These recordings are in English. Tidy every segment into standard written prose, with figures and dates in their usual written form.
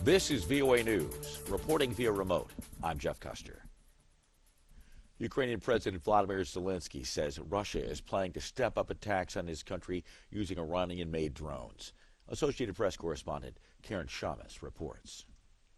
This is VOA News. Reporting via remote, I'm Jeff Custer. Ukrainian President Vladimir Zelensky says Russia is planning to step up attacks on his country using Iranian-made drones. Associated Press correspondent Karen Shamas reports.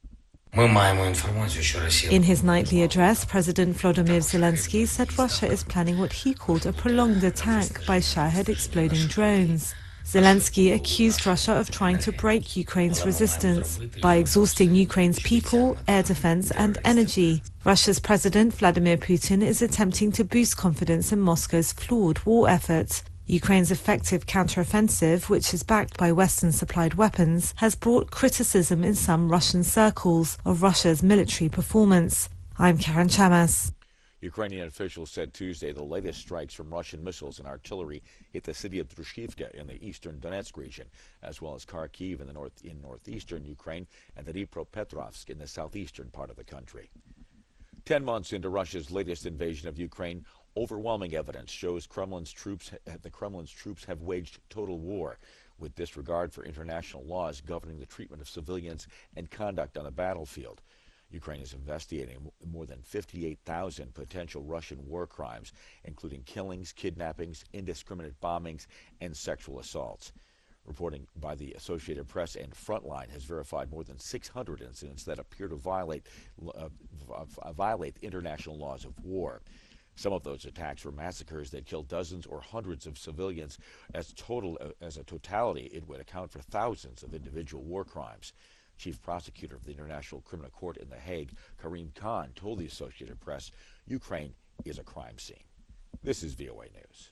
In his nightly address, President Volodymyr Zelensky said Russia is planning what he called a prolonged attack by Shahed exploding drones. Zelensky accused Russia of trying to break Ukraine's resistance by exhausting Ukraine's people, air defense and energy. Russia's President Vladimir Putin is attempting to boost confidence in Moscow's flawed war efforts. Ukraine's effective counteroffensive, which is backed by Western-supplied weapons, has brought criticism in some Russian circles of Russia's military performance. I'm Karen Chamas. Ukrainian officials said Tuesday the latest strikes from Russian missiles and artillery hit the city of Drushivka in the eastern Donetsk region, as well as Kharkiv in northeastern Ukraine and Dnipropetrovsk in the southeastern part of the country. 10 months into Russia's latest invasion of Ukraine, overwhelming evidence shows the Kremlin's troops have waged total war, with disregard for international laws governing the treatment of civilians and conduct on the battlefield. Ukraine is investigating more than 58,000 potential Russian war crimes, including killings, kidnappings, indiscriminate bombings, and sexual assaults. Reporting by the Associated Press and Frontline has verified more than 600 incidents that appear to violate international laws of war. Some of those attacks were massacres that killed dozens or hundreds of civilians. As a totality, it would account for thousands of individual war crimes. Chief Prosecutor of the International Criminal Court in The Hague, Karim Khan, told the Associated Press, Ukraine is a crime scene. This is VOA News.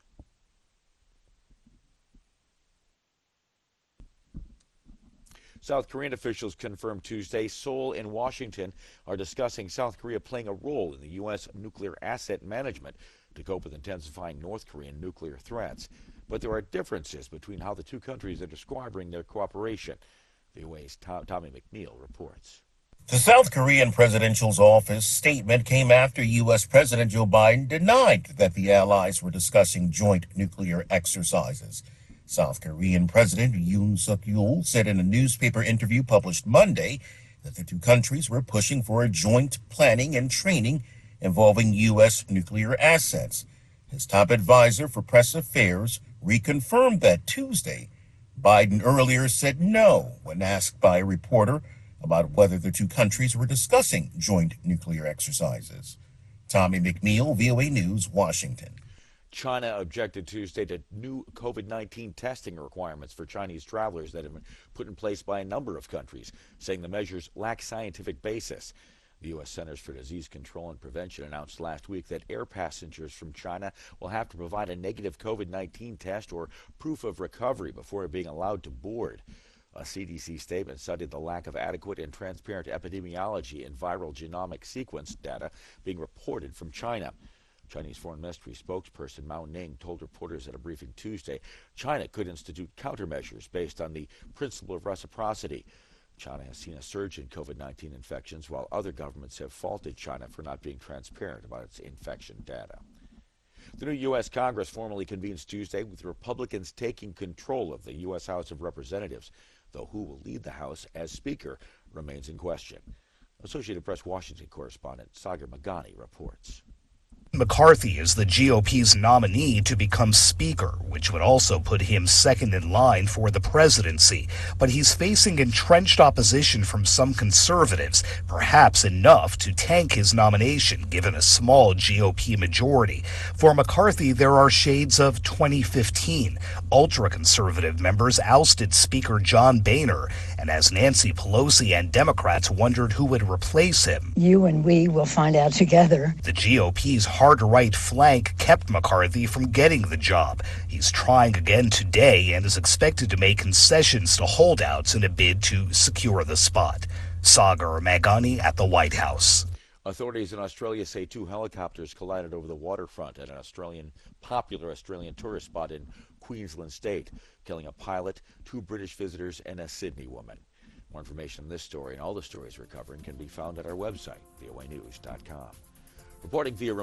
South Korean officials confirmed Tuesday Seoul and Washington are discussing South Korea playing a role in the U.S. nuclear asset management to cope with intensifying North Korean nuclear threats. But there are differences between how the two countries are describing their cooperation. VOA's Tommy McNeil reports. The South Korean presidential's office statement came after U.S. President Joe Biden denied that the allies were discussing joint nuclear exercises. South Korean President Yoon Suk-yeol said in a newspaper interview published Monday that the two countries were pushing for a joint planning and training involving U.S. nuclear assets. His top advisor for press affairs reconfirmed that Tuesday. Biden earlier said no when asked by a reporter about whether the two countries were discussing joint nuclear exercises. Tommy McNeil, VOA News, Washington. China objected Tuesday to new COVID-19 testing requirements for Chinese travelers that have been put in place by a number of countries, saying the measures lack scientific basis. The U.S. Centers for Disease Control and Prevention announced last week that air passengers from China will have to provide a negative COVID-19 test or proof of recovery before being allowed to board. A CDC statement cited the lack of adequate and transparent epidemiology and viral genomic sequence data being reported from China. Chinese Foreign Ministry spokesperson Mao Ning told reporters at a briefing Tuesday China could institute countermeasures based on the principle of reciprocity. China has seen a surge in COVID-19 infections, while other governments have faulted China for not being transparent about its infection data. The new U.S. Congress formally convenes Tuesday, with Republicans taking control of the U.S. House of Representatives, though who will lead the House as Speaker remains in question. Associated Press Washington correspondent Sagar Magani reports. McCarthy is the GOP's nominee to become Speaker, which would also put him second in line for the presidency. But he's facing entrenched opposition from some conservatives, perhaps enough to tank his nomination, given a small GOP majority. For McCarthy, there are shades of 2015. Ultra-conservative members ousted Speaker John Boehner, and as Nancy Pelosi and Democrats wondered who would replace him, you and we will find out together. The GOP's hard-right flank kept McCarthy from getting the job. He's trying again today and is expected to make concessions to holdouts in a bid to secure the spot. Sagar Magani at the White House. Authorities in Australia say two helicopters collided over the waterfront at an popular Australian tourist spot in Queensland State, killing a pilot, two British visitors, and a Sydney woman. More information on this story and all the stories we're covering can be found at our website, voanews.com. Reporting via remote